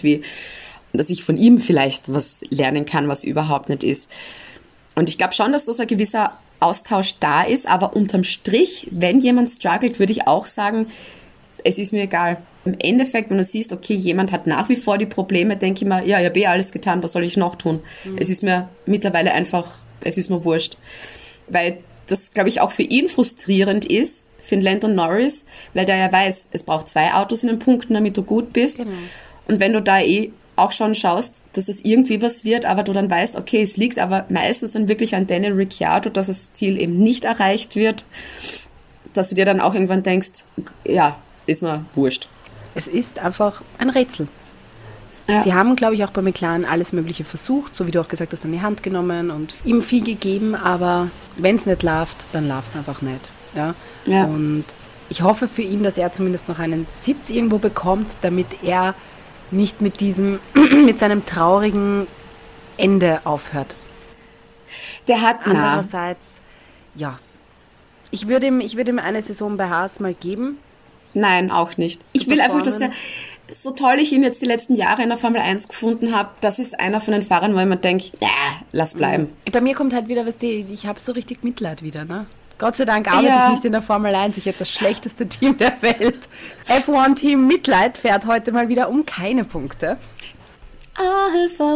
ich von ihm vielleicht was lernen kann, was überhaupt nicht ist. Und ich glaube schon, dass so ein gewisser Austausch da ist, aber unterm Strich, wenn jemand struggelt, würde ich auch sagen, es ist mir egal. Im Endeffekt, wenn du siehst, okay, jemand hat nach wie vor die Probleme, denke ich mir, ja, ich habe alles getan, was soll ich noch tun? Es ist mir mittlerweile einfach, es ist mir wurscht. Weil das, glaube ich, auch für ihn frustrierend ist, für den Lando Norris, weil der ja weiß, es braucht 2 Autos in den Punkten, damit du gut bist. Genau. Und wenn du da auch schon schaust, dass es irgendwie was wird, aber du dann weißt, okay, es liegt aber meistens dann wirklich an Daniel Ricciardo, dass das Ziel eben nicht erreicht wird, dass du dir dann auch irgendwann denkst, ja, ist mir wurscht. Es ist einfach ein Rätsel. Ja. Sie haben, glaube ich, auch bei McLaren alles Mögliche versucht, so wie du auch gesagt hast, an die Hand genommen und ihm viel gegeben, aber wenn es nicht läuft, dann läuft es einfach nicht. Ja? Ja. Und ich hoffe für ihn, dass er zumindest noch einen Sitz irgendwo bekommt, damit er nicht mit seinem traurigen Ende aufhört. Der hat andererseits, ja, ich würde ihm eine Saison bei Haas mal geben. Nein, auch nicht. Ich will einfach, dass so toll ich ihn jetzt die letzten Jahre in der Formel 1 gefunden habe, das ist einer von den Fahrern, wo ich mir denke, lass bleiben. Bei mir kommt halt wieder, ich habe so richtig Mitleid wieder, ne? Gott sei Dank arbeite ich nicht in der Formel 1, ich hätte das schlechteste Team der Welt. F1-Team Mitleid fährt heute mal wieder um keine Punkte. Alfa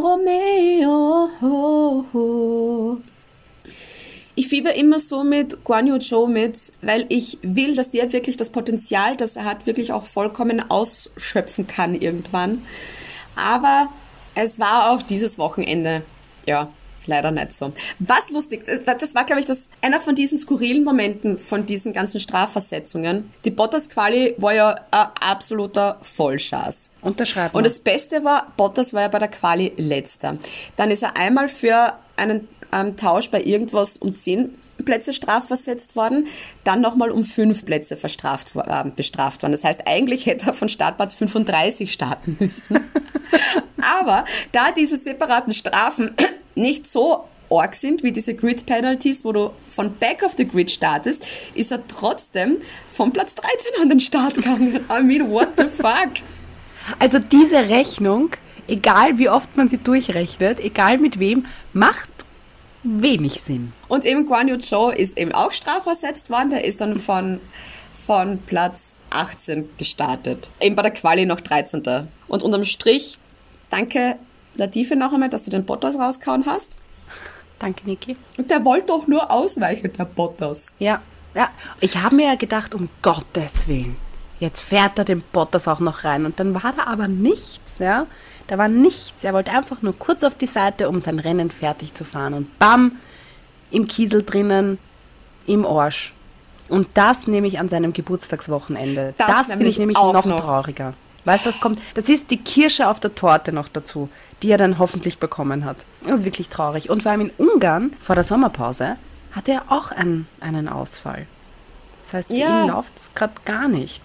Romeo. Ich fieber immer so mit Guan Yu Zhou mit, weil ich will, dass der wirklich das Potenzial, das er hat, wirklich auch vollkommen ausschöpfen kann irgendwann. Aber es war auch dieses Wochenende, ja, leider nicht so. Was lustig, das war, glaube ich, einer von diesen skurrilen Momenten von diesen ganzen Strafversetzungen. Die Bottas-Quali war ja ein absoluter Vollschaß. Unterschreiben. Und das Beste war, Bottas war ja bei der Quali Letzter. Dann ist er einmal für einen Tausch bei irgendwas um 10 Plätze strafversetzt worden, dann nochmal um 5 Plätze bestraft worden. Das heißt, eigentlich hätte er von Startplatz 35 starten müssen. Aber da diese separaten Strafen nicht so arg sind wie diese Grid-Penalties, wo du von Back of the Grid startest, ist er trotzdem von Platz 13 an den Start gegangen. I mean, what the fuck? Also diese Rechnung, egal wie oft man sie durchrechnet, egal mit wem, macht wenig Sinn. Und eben Guan Yu Zhou ist eben auch strafversetzt worden. Der ist dann von Platz 18 gestartet. Eben bei der Quali noch 13. Und unterm Strich, danke Latifi noch einmal, dass du den Bottas rausgehauen hast. Danke, Niki. Und der wollte doch nur ausweichen, der Bottas. Ja. Ich habe mir ja gedacht, um Gottes Willen, Jetzt fährt er den Bottas auch noch rein. Und dann war da aber nichts, ja. Da war nichts. Er wollte einfach nur kurz auf die Seite, um sein Rennen fertig zu fahren. Und bam, im Kiesel drinnen, im Arsch. Und das nehme ich an seinem Geburtstagswochenende. Das finde ich nämlich noch trauriger. Weißt du, das ist die Kirsche auf der Torte noch dazu, die er dann hoffentlich bekommen hat. Das ist wirklich traurig. Und vor allem in Ungarn, vor der Sommerpause, hatte er auch einen Ausfall. Das heißt, für ihn läuft es gerade gar nicht.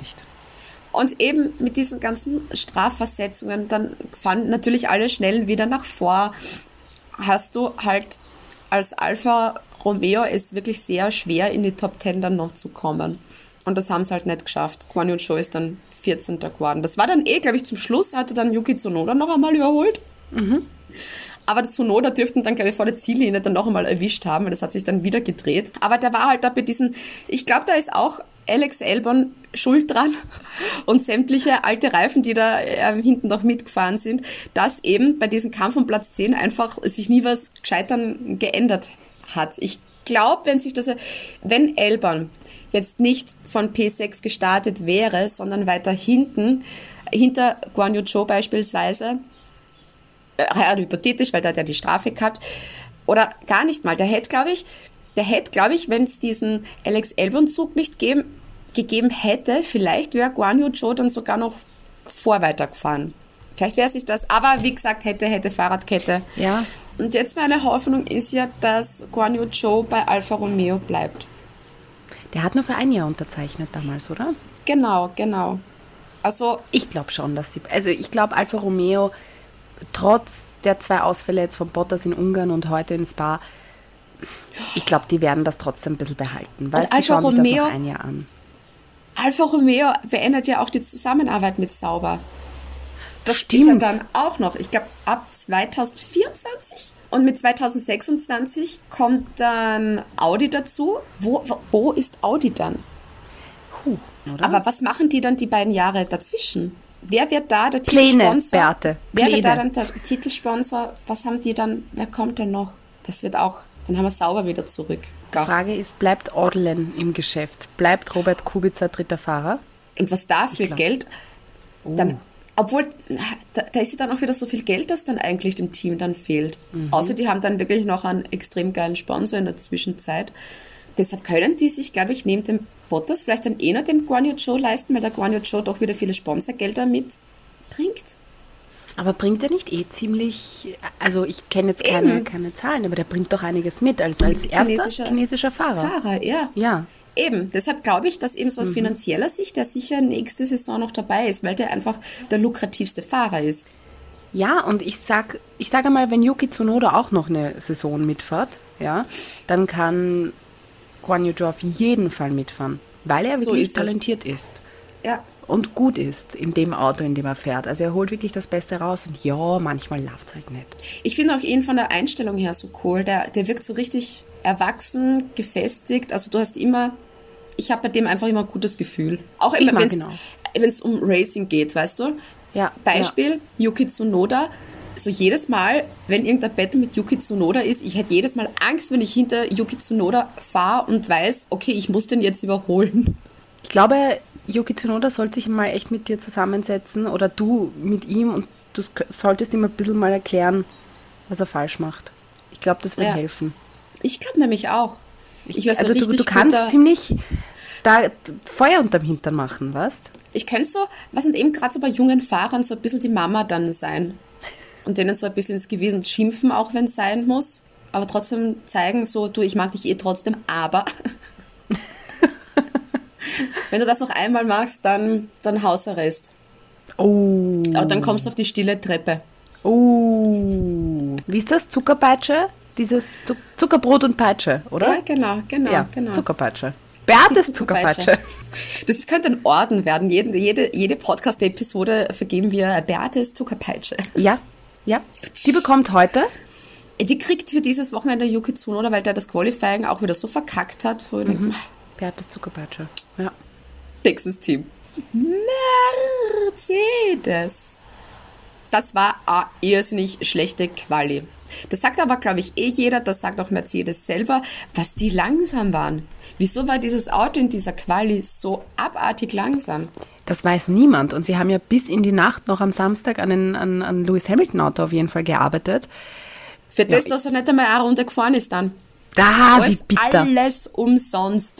Und eben mit diesen ganzen Strafversetzungen, dann fahren natürlich alle schnell wieder nach vor. Hast du halt als Alfa Romeo es wirklich sehr schwer, in die Top 10 dann noch zu kommen. Und das haben sie halt nicht geschafft. Guan Yu Zhou ist dann 14. geworden. Das war dann glaube ich, zum Schluss hatte dann Yuki Tsunoda noch einmal überholt. Mhm. Aber der Tsunoda dürften dann, glaube ich, vor der Ziellinie dann noch einmal erwischt haben, weil das hat sich dann wieder gedreht. Aber der war halt da bei diesen, ich glaube, da ist auch Alex Albon schuld dran und sämtliche alte Reifen, die da hinten noch mitgefahren sind, dass eben bei diesem Kampf um Platz 10 einfach sich nie was Gescheitern geändert hat. Ich glaube, wenn Albon jetzt nicht von P6 gestartet wäre, sondern weiter hinter Guan Yu Zhou beispielsweise, hypothetisch, weil da hat er die Strafe gehabt, oder gar nicht mal, der hätte, glaube ich, wenn es diesen Alex Albon-Zug nicht gegeben hätte, vielleicht wäre Guan Yu Zhou dann sogar noch weitergefahren. Vielleicht wäre sich das, aber wie gesagt, hätte Fahrradkette. Ja. Und jetzt meine Hoffnung ist ja, dass Guan Yu Zhou bei Alfa Romeo bleibt. Der hat nur für ein Jahr unterzeichnet damals, oder? Genau. Also ich glaube schon, ich glaube Alfa Romeo, trotz der 2 Ausfälle jetzt von Bottas in Ungarn und heute in Spa, ich glaube, die werden das trotzdem ein bisschen behalten. Weil die schauen sich das noch ein Jahr an. Alfa Romeo beendet ja auch die Zusammenarbeit mit Sauber. Das Stimmt. Ist ja dann auch noch, ich glaube, ab 2024 und mit 2026 kommt dann Audi dazu. Wo ist Audi dann? Oder? Aber was machen die dann die beiden Jahre dazwischen? Wer wird da der Titelsponsor? Beate. Wer wird da dann der Titelsponsor? Was haben die dann? Wer kommt denn noch? Das wird auch, dann haben wir Sauber wieder zurück. Die Frage ist, bleibt Orlen im Geschäft? Bleibt Robert Kubica dritter Fahrer? Und was da für Geld dann, obwohl, da ist ja dann auch wieder so viel Geld, das dann eigentlich dem Team dann fehlt. Außer die haben dann wirklich noch einen extrem geilen Sponsor in der Zwischenzeit. Deshalb können die sich, glaube ich, neben dem Bottas vielleicht dann noch den Guan Yu Zhou leisten, weil der Guan Yu Zhou doch wieder viele Sponsorgelder mitbringt. Aber bringt er nicht ziemlich, also ich kenne jetzt keine Zahlen, aber der bringt doch einiges mit als erster chinesischer Fahrer. Ja. Eben, deshalb glaube ich, dass eben so aus finanzieller Sicht der sicher nächste Saison noch dabei ist, weil der einfach der lukrativste Fahrer ist. Ja, und ich sage mal, wenn Yuki Tsunoda auch noch eine Saison mitfährt, ja, dann kann Guan Yu Zhou auf jeden Fall mitfahren, weil er wirklich talentiert ist. Ja. Und gut ist in dem Auto, in dem er fährt. Also er holt wirklich das Beste raus und ja, manchmal läuft es halt nicht. Ich finde auch ihn von der Einstellung her so cool. Der wirkt so richtig erwachsen, gefestigt. Also ich habe bei dem einfach immer ein gutes Gefühl. Auch wenn es um Racing geht, weißt du? Ja. Beispiel, Yuki Tsunoda. So jedes Mal, wenn irgendein Battle mit Yuki Tsunoda ist, ich hätte jedes Mal Angst, wenn ich hinter Yuki Tsunoda fahre und weiß, okay, ich muss den jetzt überholen. Ich glaube, Yuki Tsunoda sollte sich mal echt mit dir zusammensetzen oder du mit ihm und du solltest ihm ein bisschen mal erklären, was er falsch macht. Ich glaube, das wird helfen. Ich glaube nämlich auch. Du kannst ziemlich da Feuer unterm Hintern machen, weißt? Ich könnte eben gerade so bei jungen Fahrern so ein bisschen die Mama dann sein und denen so ein bisschen ins Gewissen schimpfen, auch wenn es sein muss, aber trotzdem zeigen so, du, ich mag dich trotzdem, aber wenn du das noch einmal machst, dann Hausarrest. Oh. Aber dann kommst du auf die stille Treppe. Oh. Wie ist das? Zuckerpeitsche? Dieses Zuckerbrot und Peitsche, oder? Ja, genau. Zuckerpeitsche. Beates Zuckerpeitsche. Das könnte ein Orden werden. Jede Podcast-Episode vergeben wir Beates Zuckerpeitsche. Ja. Die bekommt heute. Die kriegt für dieses Wochenende Yuki Tsunoda, weil der das Qualifying auch wieder so verkackt hat. Beates Zuckerpeitsche. Ja. Nächstes Team. Mercedes. das war eine irrsinnig schlechte Quali. Das sagt aber, glaube ich, jeder, das sagt auch Mercedes selber, was die langsam waren. Wieso war dieses Auto in dieser Quali so abartig langsam? Das weiß niemand. Und sie haben ja bis in die Nacht noch am Samstag an Lewis Hamilton Auto auf jeden Fall gearbeitet. Für das, dass er nicht einmal eine Runde gefahren ist dann. Wie bitter. Alles umsonst.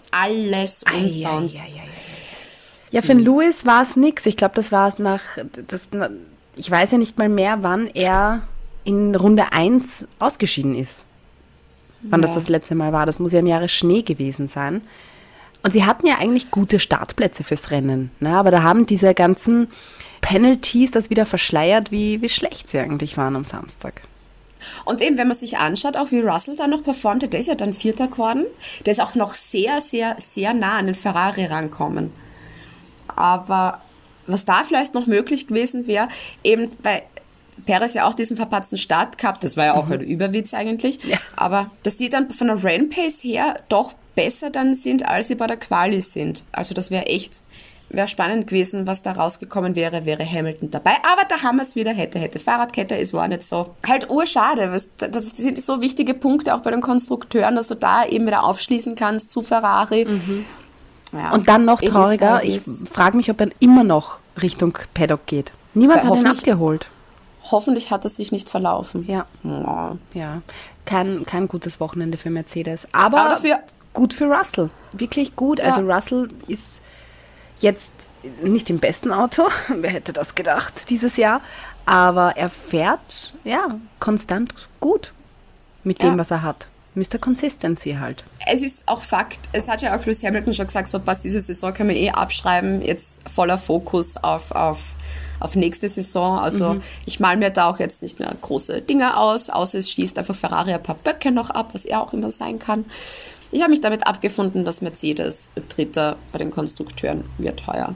Ja, für den Lewis war es nix. Ich glaube, das war es ich weiß ja nicht mal mehr, wann er in Runde 1 ausgeschieden ist. Wann das letzte Mal war. Das muss ja im Jahre Schnee gewesen sein. Und sie hatten ja eigentlich gute Startplätze fürs Rennen. Ne? Aber da haben diese ganzen Penalties das wieder verschleiert, wie schlecht sie eigentlich waren am Samstag. Und eben, wenn man sich anschaut, auch wie Russell da noch performt hat, der ist ja dann Vierter geworden. Der ist auch noch sehr, sehr, sehr nah an den Ferrari rankommen. Aber was da vielleicht noch möglich gewesen wäre, eben, weil Perez ja auch diesen verpatzten Start gehabt, das war ja auch ein Überwitz eigentlich, aber dass die dann von der Rennpace her doch besser dann sind, als sie bei der Quali sind. Also das wäre spannend gewesen, was da rausgekommen wäre Hamilton dabei. Aber da haben wir es wieder, hätte Fahrradkette, es war nicht so. Halt urschade, das sind so wichtige Punkte auch bei den Konstrukteuren, dass du da eben wieder aufschließen kannst zu Ferrari. Ja, und dann noch trauriger, ich frage mich, ob er immer noch Richtung Paddock geht. Niemand hat ihn abgeholt. Hoffentlich hat er sich nicht verlaufen. Ja. Ja. Kein gutes Wochenende für Mercedes. Aber dafür gut für Russell. Wirklich gut. Ja. Also Russell ist jetzt nicht im besten Auto. Wer hätte das gedacht dieses Jahr? Aber er fährt konstant gut mit dem, was er hat. Mr. Consistency halt. Es ist auch Fakt, es hat ja auch Lewis Hamilton schon gesagt, so passt, diese Saison können wir abschreiben, jetzt voller Fokus auf nächste Saison. Also ich male mir da auch jetzt nicht mehr große Dinge aus, außer es schießt einfach Ferrari ein paar Böcke noch ab, was er auch immer sein kann. Ich habe mich damit abgefunden, dass Mercedes Dritter bei den Konstrukteuren wird heuer.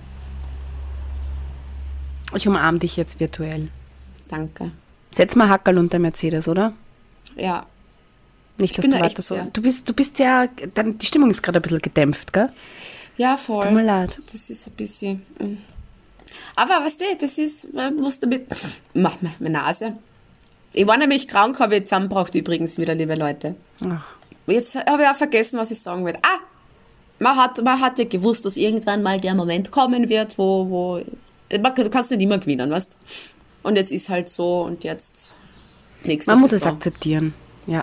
Ich umarme dich jetzt virtuell. Danke. Setz mal Hackerl unter Mercedes, oder? Ja. Nicht, dass du weiter so. Du bist ja, die Stimmung ist gerade ein bisschen gedämpft, gell? Ja, voll. Tut mir leid. Das ist ein bisschen. Aber weißt du, das ist, man muss damit. Mach mal meine Nase. Ich war nämlich krank, habe ich zusammengebracht übrigens wieder, liebe Leute. Ach. Jetzt habe ich auch vergessen, was ich sagen wollte. Man hat ja gewusst, dass irgendwann mal der Moment kommen wird, wo du kannst nicht immer gewinnen, weißt? Und jetzt ist halt so und jetzt nächste Man muss Saison. Es akzeptieren, ja.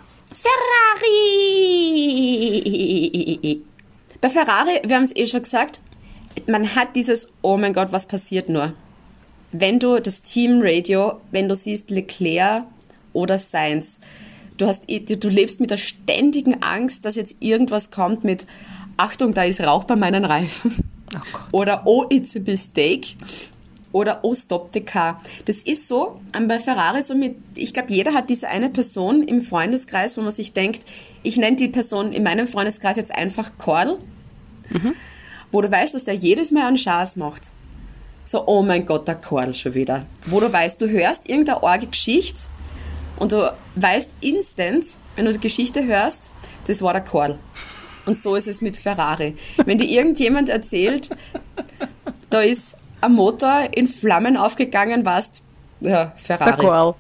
Ferrari! Bei Ferrari, wir haben es schon gesagt, man hat dieses, oh mein Gott, was passiert nur? Wenn du das Teamradio, wenn du siehst Leclerc oder Sainz, du lebst mit der ständigen Angst, dass jetzt irgendwas kommt mit, Achtung, da ist Rauch bei meinen Reifen. Oder, oh, it's a mistake. Oder, oh, stop the car. Das ist so, bei Ferrari so ich glaube, jeder hat diese eine Person im Freundeskreis, wo man sich denkt, ich nenne die Person in meinem Freundeskreis jetzt einfach Kordel, wo du weißt, dass der jedes Mal einen Schaß macht. So, oh mein Gott, der Kordel schon wieder. Wo du weißt, du hörst irgendeine arge Geschichte und du weißt instant, wenn du die Geschichte hörst, das war der Kordel. Und so ist es mit Ferrari. Wenn dir irgendjemand erzählt, da ist ein Motor in Flammen aufgegangen, warst Ferrari. Der Kordel.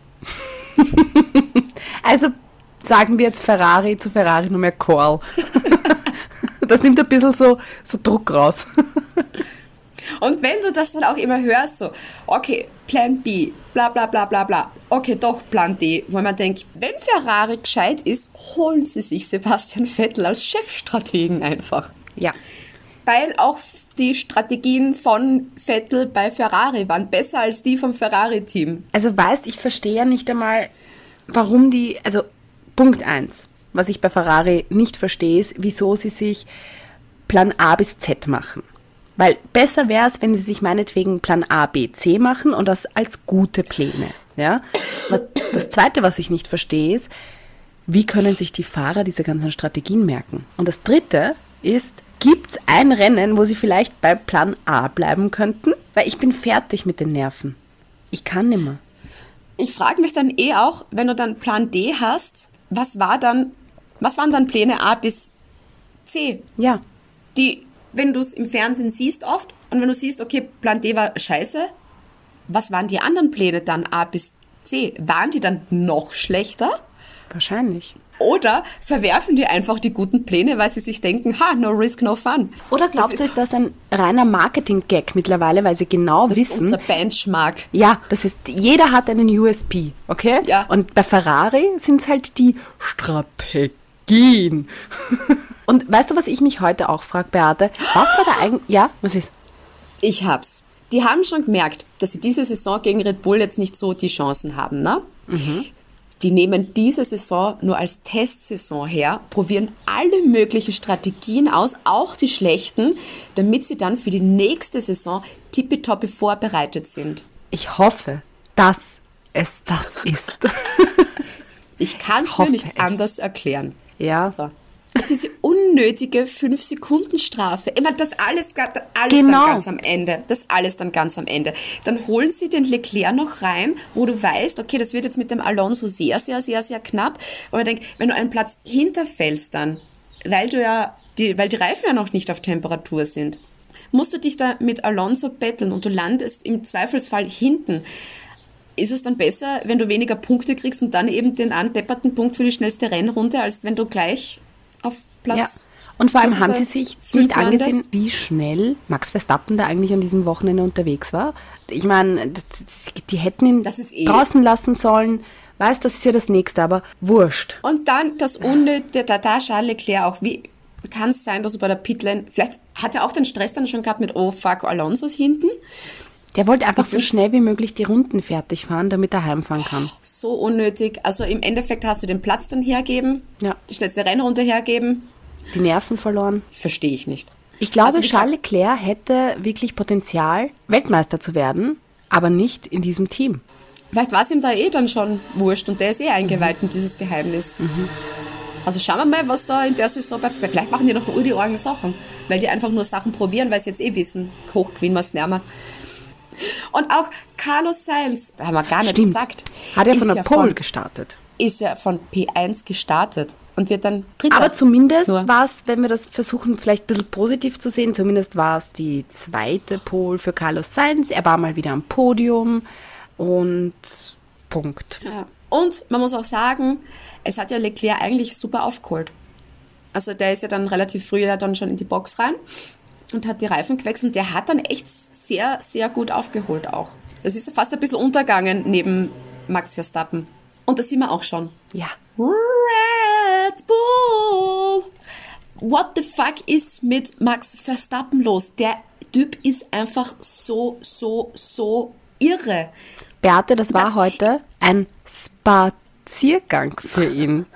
Also sagen wir jetzt Ferrari zu Ferrari nur mehr Kordel. Das nimmt ein bisschen so Druck raus. Und wenn du das dann auch immer hörst, so, okay, Plan B, bla bla bla bla bla, okay, doch Plan D, wo man denkt, wenn Ferrari gescheit ist, holen sie sich Sebastian Vettel als Chefstrategen einfach. Ja. Weil auch die Strategien von Vettel bei Ferrari waren besser als die vom Ferrari-Team. Also weißt, ich verstehe ja nicht einmal, warum also Punkt 1, was ich bei Ferrari nicht verstehe, ist, wieso sie sich Plan A bis Z machen. Weil besser wäre es, wenn sie sich meinetwegen Plan A, B, C machen und das als gute Pläne. Ja? Das Zweite, was ich nicht verstehe, ist, wie können sich die Fahrer diese ganzen Strategien merken? Und das Dritte ist, gibt es ein Rennen, wo sie vielleicht bei Plan A bleiben könnten? Weil ich bin fertig mit den Nerven. Ich kann nimmer. Ich frage mich dann auch, wenn du dann Plan D hast, was waren dann Pläne A bis C? Ja. Die, wenn du es im Fernsehen siehst oft und wenn du siehst, okay, Plan D war scheiße, was waren die anderen Pläne dann A bis C? Waren die dann noch schlechter? Wahrscheinlich. Oder verwerfen die einfach die guten Pläne, weil sie sich denken, no risk, no fun. Oder glaubst du, ist das ein reiner Marketing-Gag mittlerweile, weil sie genau Das wissen... ist unser Benchmark. Ja, jeder hat einen USP, okay? Ja. Und bei Ferrari sind es halt die Strategien. Und weißt du, was ich mich heute auch frage, Beate? Was war da eigentlich... Ja, was ist? Ich hab's. Die haben schon gemerkt, dass sie diese Saison gegen Red Bull jetzt nicht so die Chancen haben, ne? Die nehmen diese Saison nur als Testsaison her, probieren alle möglichen Strategien aus, auch die schlechten, damit sie dann für die nächste Saison tippitoppi vorbereitet sind. Ich hoffe, dass es das ist. Ich kann es mir nicht anders erklären. Ja. So. Diese unnötige 5-Sekunden-Strafe. Immer das alles Genau. dann ganz am Ende. Das alles dann ganz am Ende. Dann holen sie den Leclerc noch rein, wo du weißt, okay, das wird jetzt mit dem Alonso sehr, sehr, sehr, sehr knapp. Aber ich denke, wenn du einen Platz hinterfällst dann, weil die Reifen ja noch nicht auf Temperatur sind, musst du dich da mit Alonso betteln und du landest im Zweifelsfall hinten. Ist es dann besser, wenn du weniger Punkte kriegst und dann eben den andepperten Punkt für die schnellste Rennrunde, als wenn du gleich auf Platz... Ja. Und vor allem was haben ist sie er, sich 5 nicht angesehen, landest? wie schnell Max Verstappen da eigentlich an diesem Wochenende unterwegs war. Ich meine, die hätten ihn Das ist eh- draußen lassen sollen. Weißt, das ist ja das Nächste, aber wurscht. Und dann das Unnötige, da Charles Leclerc auch, wie kann es sein, dass du bei der Pitlane, vielleicht hat er auch den Stress dann schon gehabt mit, oh fuck, Alonso ist hinten. Der wollte einfach Das so ist- schnell wie möglich die Runden fertig fahren, damit er heimfahren kann. So unnötig. Also im Endeffekt hast du den Platz dann hergeben, Ja. die schnellste Rennrunde hergeben. Die Nerven verloren. Verstehe ich nicht. Ich glaube, Also wie gesagt- Charles Leclerc hätte wirklich Potenzial, Weltmeister zu werden, aber nicht in diesem Team. Vielleicht war es ihm da dann schon wurscht und der ist eingeweiht in dieses Geheimnis. Also schauen wir mal, was da in der Saison bei... Vielleicht machen die noch die Orgen Sachen, weil die einfach nur Sachen probieren, weil sie jetzt wissen, hochgewinnen wir es nicht mehr. Und auch Carlos Sainz, da haben wir gar nicht Stimmt. gesagt. Hat er ist von der ja Pole gestartet. Ist ja von P1 gestartet und wird dann Dritter. Aber zumindest Nur. war es, wenn wir das versuchen, vielleicht ein bisschen positiv zu sehen, zumindest war es die zweite Pole für Carlos Sainz. Er war mal wieder am Podium und Punkt. Ja. Und man muss auch sagen, es hat ja Leclerc eigentlich super aufgeholt. Also der ist ja dann relativ früh dann schon in die Box rein und hat die Reifen gewechselt. Der hat dann echt sehr, sehr gut aufgeholt auch. Das ist fast ein bisschen untergegangen neben Max Verstappen. Und das sehen wir auch schon. Ja. Red Bull! What the fuck ist mit Max Verstappen los? Der Typ ist einfach so irre. Beate, das war heute ein Spaziergang für ihn.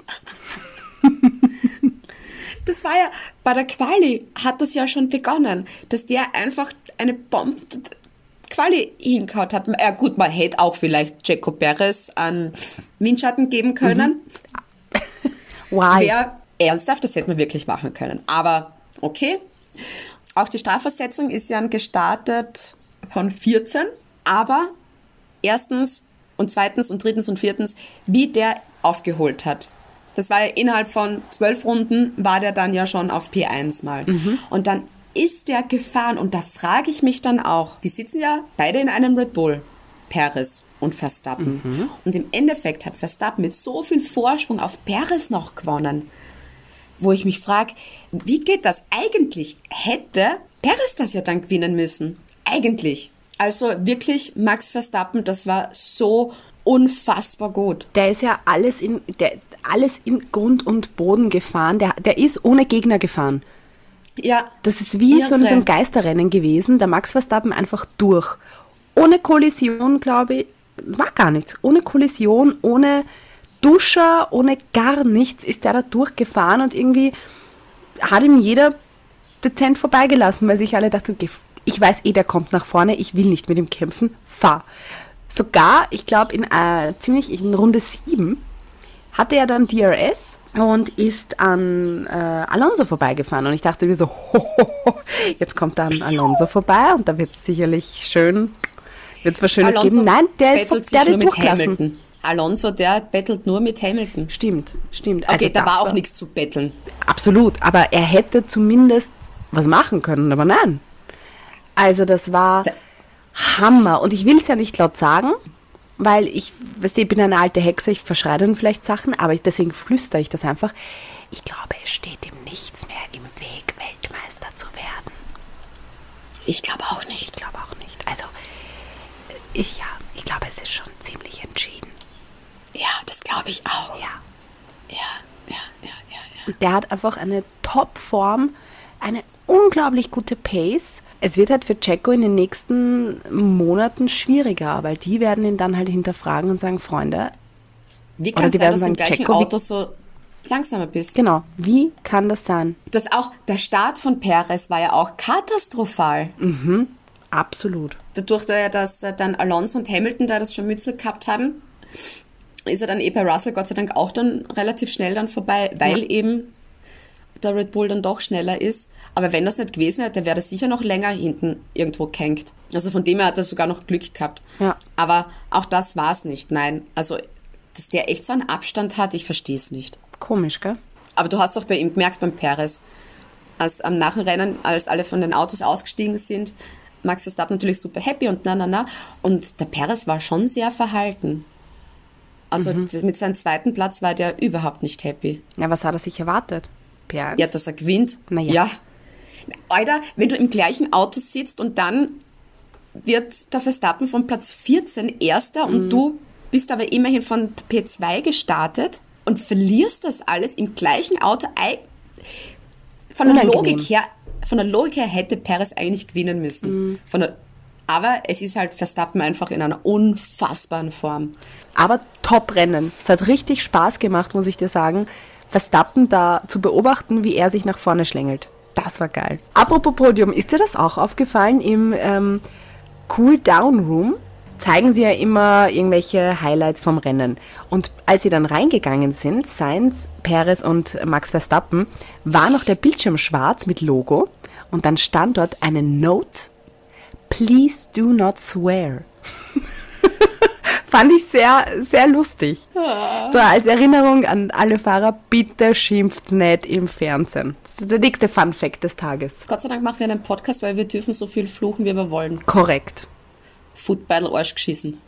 Das war ja, bei der Quali hat das ja schon begonnen, dass der einfach eine Quali hingehauen hat. Ja gut, man hätte auch vielleicht Checo Perez an Windschatten geben können. Why? Wäre ernsthaft, das hätte man wirklich machen können. Aber okay. Auch die Strafversetzung ist ja gestartet von 14. Aber erstens und zweitens und drittens und viertens, wie der aufgeholt hat. Das war ja innerhalb von 12 Runden, war der dann ja schon auf P1 mal. Und dann ist der gefahren und da frage ich mich dann auch, die sitzen ja beide in einem Red Bull, Perez und Verstappen. Und im Endeffekt hat Verstappen mit so viel Vorsprung auf Perez noch gewonnen, wo ich mich frage, wie geht das? Eigentlich hätte Perez das ja dann gewinnen müssen. Eigentlich. Also wirklich, Max Verstappen, das war so unfassbar gut. Der ist ja alles in Grund und Boden gefahren. Der ist ohne Gegner gefahren. Ja. Das ist wie so irre. ein Geisterrennen gewesen. Der Max Verstappen einfach durch. Ohne Kollision, glaube ich, war gar nichts. Ohne Kollision, ohne Duscher, ohne gar nichts ist der da durchgefahren und irgendwie hat ihm jeder dezent vorbeigelassen, weil sich alle dachten, okay, ich weiß der kommt nach vorne, ich will nicht mit ihm kämpfen, fahr. Sogar, ich glaube, in Runde 7 hatte er dann DRS und ist an Alonso vorbeigefahren. Und ich dachte mir so, jetzt kommt dann Alonso vorbei und da wird es sicherlich was Schönes Alonso geben. Nein, der bettelt hat sich nur den mit durchgelassen. Hamilton. Alonso, der bettelt nur mit Hamilton. Stimmt. Okay, Also da das war auch nichts zu betteln. Absolut, aber er hätte zumindest was machen können, aber nein. Also das war Hammer. Und ich will es ja nicht laut sagen, weil ich bin eine alte Hexe, ich verschreie dann vielleicht Sachen, aber deswegen flüstere ich das einfach. Ich glaube, es steht ihm nichts mehr im Weg, Weltmeister zu werden. Ich glaube auch nicht. Ich glaube auch nicht. Also, ich glaube, es ist schon ziemlich entschieden. Ja, das glaube ich auch. Ja. Ja. Der hat einfach eine Top-Form, eine unglaublich gute Pace. Es wird halt für Checo in den nächsten Monaten schwieriger, weil die werden ihn dann halt hinterfragen und sagen, Freunde. Wie kann es sein, dass du im gleichen Auto so langsamer bist? Genau, wie kann das sein? Das auch, der Start von Perez war ja auch katastrophal. Absolut. Dadurch, dass dann Alonso und Hamilton da das Scharmützel gehabt haben, ist er dann bei Russell Gott sei Dank auch dann relativ schnell dann vorbei, weil eben der Red Bull dann doch schneller ist. Aber wenn das nicht gewesen hätte, wäre das sicher noch länger hinten irgendwo gehängt. Also von dem her hat er sogar noch Glück gehabt. Ja. Aber auch das war es nicht. Nein, also dass der echt so einen Abstand hat, ich verstehe es nicht. Komisch, gell? Aber du hast doch bei ihm gemerkt, beim Perez, als am Nachrennen, als alle von den Autos ausgestiegen sind, Max Verstappen natürlich super happy und Und der Perez war schon sehr verhalten. Also mit seinem zweiten Platz war der überhaupt nicht happy. Ja, was hat er sich erwartet? P1? Ja, dass er gewinnt. Naja. Ja. Alter, wenn du im gleichen Auto sitzt und dann wird der Verstappen von Platz 14 Erster und du bist aber immerhin von P2 gestartet und verlierst das alles im gleichen Auto. Von der Logik her hätte Perez eigentlich gewinnen müssen. Aber es ist halt Verstappen einfach in einer unfassbaren Form. Aber Top-Rennen. Es hat richtig Spaß gemacht, muss ich dir sagen, Verstappen da zu beobachten, wie er sich nach vorne schlängelt. Das war geil. Apropos Podium, ist dir das auch aufgefallen? Im Cool-Down-Room zeigen sie ja immer irgendwelche Highlights vom Rennen. Und als sie dann reingegangen sind, Sainz, Perez und Max Verstappen, war noch der Bildschirm schwarz mit Logo und dann stand dort eine Note: Please do not swear. Fand ich sehr, sehr lustig. So als Erinnerung an alle Fahrer, bitte schimpft nicht im Fernsehen. Das ist der nächste Fun-Fact des Tages. Gott sei Dank machen wir einen Podcast, weil wir dürfen so viel fluchen, wie wir wollen. Korrekt. Football Arsch geschissen.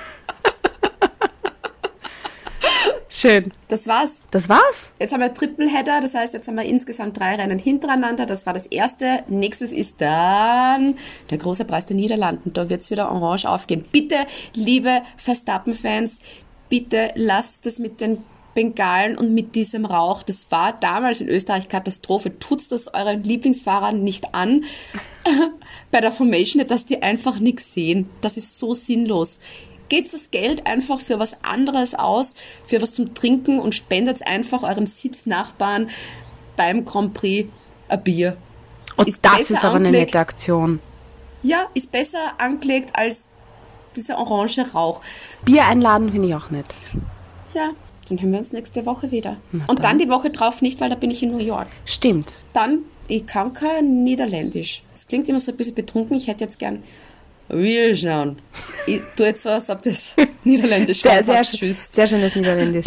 Schön. Das war's. Das war's? Jetzt haben wir Tripleheader, das heißt, jetzt haben wir insgesamt 3 Rennen hintereinander. Das war das erste. Nächstes ist dann der große Preis der Niederlanden. Da wird's wieder orange aufgehen. Bitte, liebe Verstappen-Fans, bitte lasst es mit den Bengalen und mit diesem Rauch. Das war damals in Österreich Katastrophe. Tut's das euren Lieblingsfahrern nicht an bei der Formation, dass die einfach nichts sehen. Das ist so sinnlos. Gebt das Geld einfach für was anderes aus, für was zum Trinken und spendet einfach eurem Sitznachbarn beim Grand Prix ein Bier. Und das ist aber eine nette Aktion. Ja, ist besser angelegt als dieser orange Rauch. Bier einladen finde ich auch nett. Ja, dann hören wir uns nächste Woche wieder. Und dann die Woche drauf nicht, weil da bin ich in New York. Stimmt. Dann, ich kann kein Niederländisch. Es klingt immer so ein bisschen betrunken. Ich hätte jetzt gern wir schauen. Ich tue jetzt so, als ob das Niederländisch war. Tschüss. Sehr schönes Niederländisch.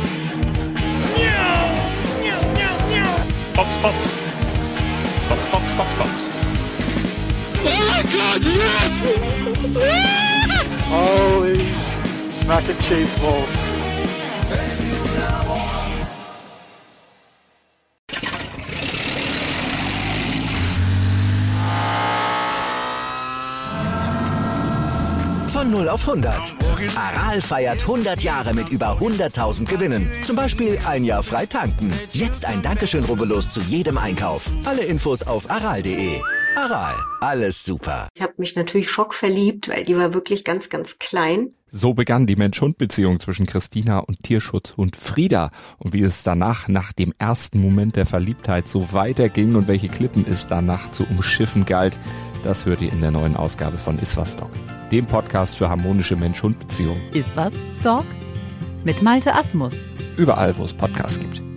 Box, Box. Box, Box, Box, Box. Oh God, yes! Holy mac and cheese balls. Von 0 auf 100. Aral feiert 100 Jahre mit über 100.000 Gewinnen. Zum Beispiel ein Jahr frei tanken. Jetzt ein Dankeschön, rubbellos zu jedem Einkauf. Alle Infos auf aral.de. Aral, alles super. Ich habe mich natürlich schockverliebt, weil die war wirklich ganz, ganz klein. So begann die Mensch-Hund-Beziehung zwischen Christina und Tierschutzhund Frieda. Und wie es danach, nach dem ersten Moment der Verliebtheit, so weiterging und welche Klippen es danach zu umschiffen galt, das hört ihr in der neuen Ausgabe von Iswas Dog, dem Podcast für harmonische Mensch-Hund-Beziehungen. Iswas Dog? Mit Malte Asmus. Überall, wo es Podcasts gibt.